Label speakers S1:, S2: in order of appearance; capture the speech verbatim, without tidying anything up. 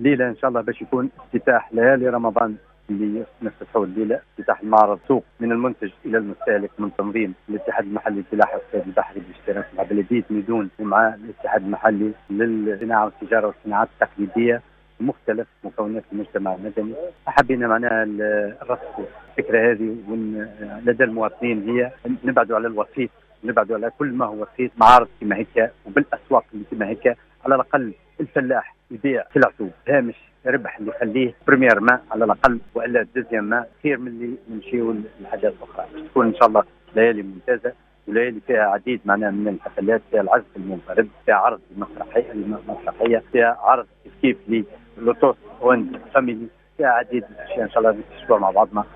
S1: الليله ان شاء الله باش يكون افتتاح ليالي رمضان اللي نفتحوا الليله، افتتاح المعرض سوق من المنتج الى المستهلك من تنظيم الاتحاد المحلي للفلاحه والصيد البحري بالاشتراك مع بلديه ميدون ومع الاتحاد المحلي للصناعه والتجاره والصناعات التقليديه مختلف مكونات المجتمع المدني. حبينا معناها الرصد الفكره هذه لدى المواطنين هي نبعدوا على الوسيط، نبعدوا على كل ما هو وسيط. معارض كما هيك وبالاسواق اللي كما هيك على الاقل الفلاح يبيع سلعته هامش ربح اللي يخليه بريمير ما على الاقل، والا دوزيام ما خير من اللي نمشيو لحاجات اخرى. تكون ان شاء الله ليالي ممتازه وليالي فيها عديد معناها من الحفلات، فيها العزف المنفرد، فيها عرض المسرحيه المسرحيه، فيها عرض كيف كيف لوتوس وند فاميلي، فيها عديد الاشياء ان شاء الله نكتشفوها مع بعضنا.